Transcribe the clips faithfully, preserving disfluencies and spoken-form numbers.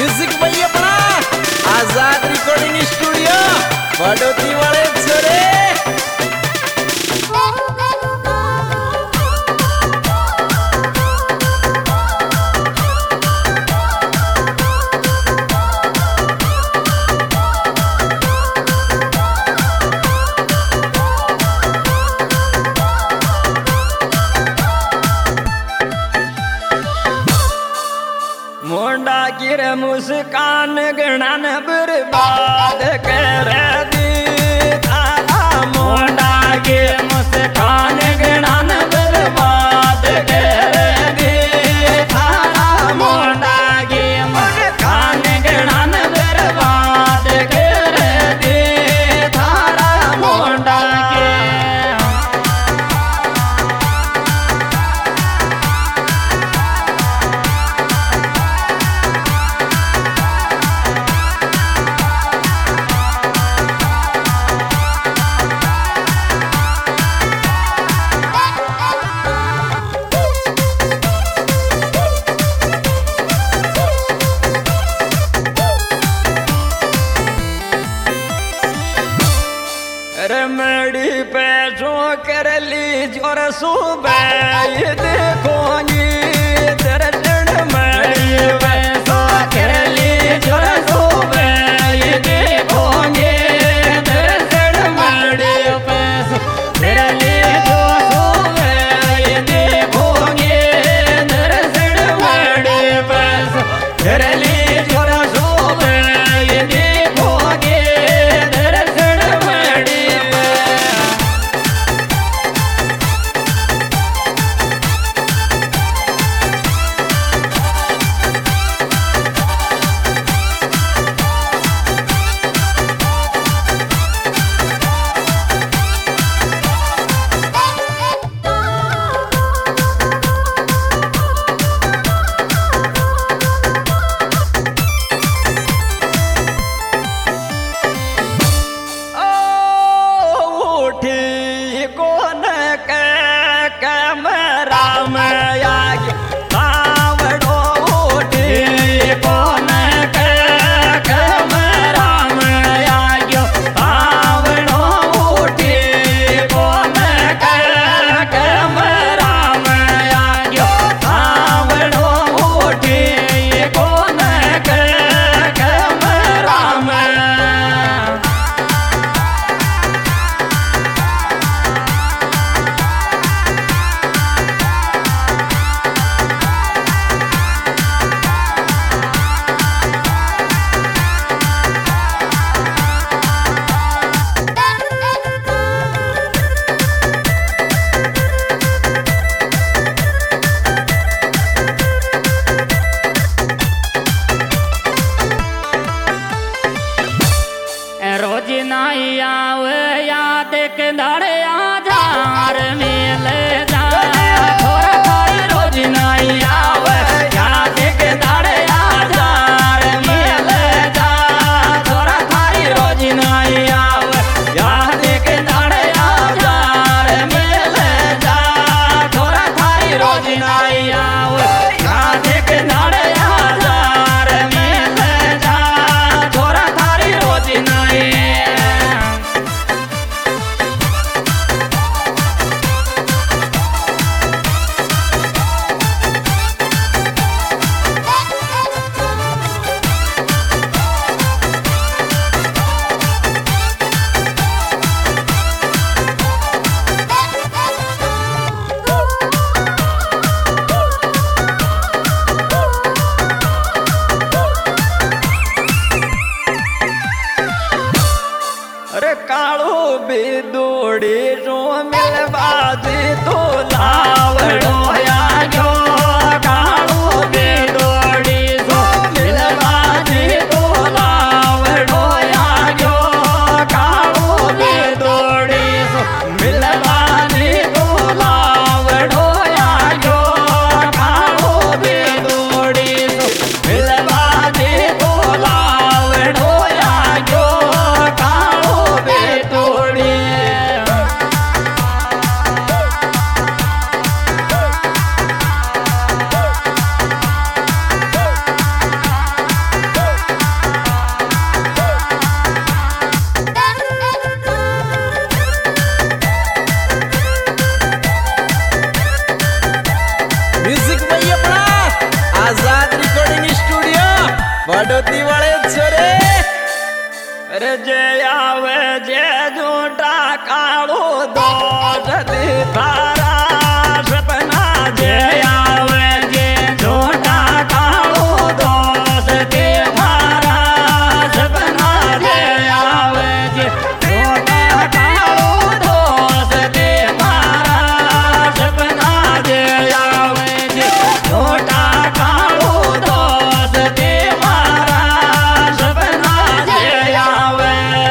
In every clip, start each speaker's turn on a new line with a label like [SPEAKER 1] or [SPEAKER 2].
[SPEAKER 1] Music भाई अपना आजाद recording studio बड़ोती वाले छोरे। मोंडा गिर मुस्कान गणन बर्बाद कर दी तारा। मोंडा गिर मुस्कान गणन बर्बाद कर दी तारा। मोंडा गिर मुस्कान गणन बर्बाद कर दी तारा। मोंडा के रमड़ी पैसों कर ली जोर सुबह देखोगी दर्शन मड़ी पैसों कर ली जोर सुबह देखोगे दर्शन मड़ी पैसों कर ली जो सुबह देखोगे दर्शन मड़ी पैसों कर ली जोर सुबह देखोगे दर्शन मड़ी। बड़ोती वाले छोरे।
[SPEAKER 2] अरे जे आवे जे झूठा कालो दो जदी तारा सपना जे आवे जे झूठा कालो दो जदी तारा सपना जे आवे जे झूठा कालो दो जदी तारा सपना जे आवे जे झूठा कालो दो जदी तारा सपना जे आवे।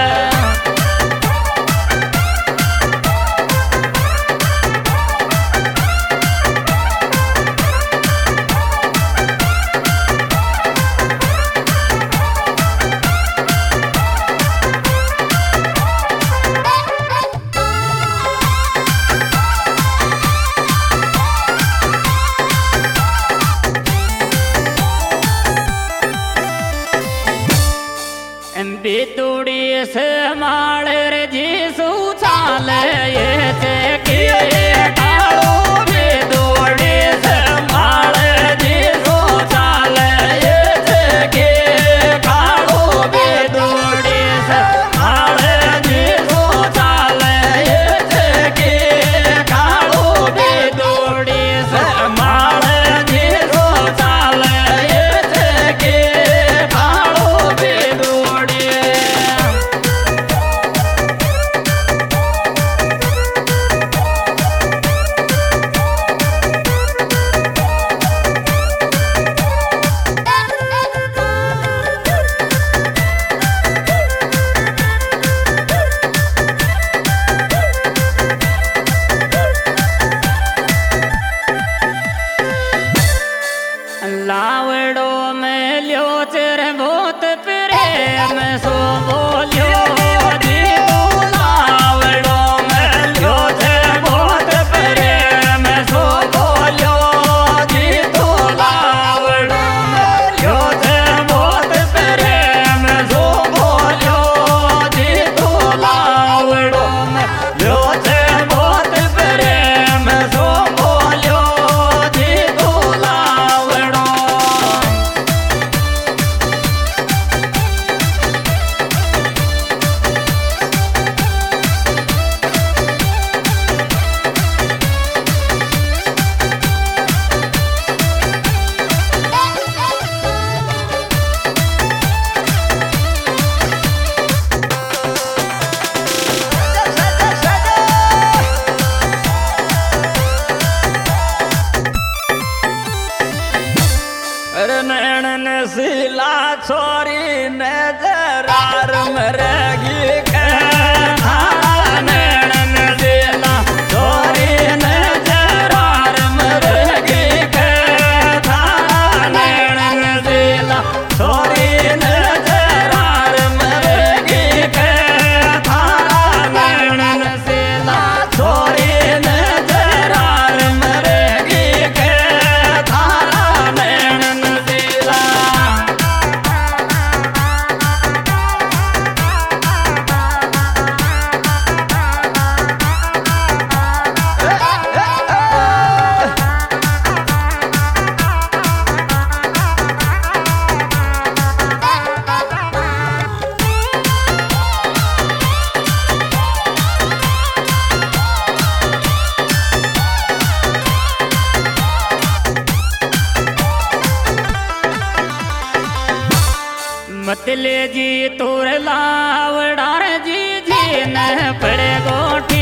[SPEAKER 2] बितुड़ी से माड़र जी सुचाल ये के कालो बितुड़ी से माड़र जी सुचाल ये के कालो बितुड़ी से माड़र जी सुचाल ये के कालो बितुड़ी से माड़र जी सुचाल ये के कालो बितुड़ी। लावड़ो में लियो चिर बहुत प्रेम सो बोलियो जी तू लावड़ो में लियो चिर बहुत प्रेम सो बोलियो जी तू लावड़ो में लियो चिर बहुत प्रेम सो बोलियो जी तू लावड़ो में लियो चिर बहुत प्रेम सो बोलियो जी तू लावड़ो। नैन सिला छोरी नजरार मरेगी नैन सिला छोरी नजरार मरेगी नैन सिला छोरी नजरार मरेगी नैन सिला छोरी नजरार मरेगी नैन सिला। मतले जी तोर लावड़ार जी जी न पड़े गोठी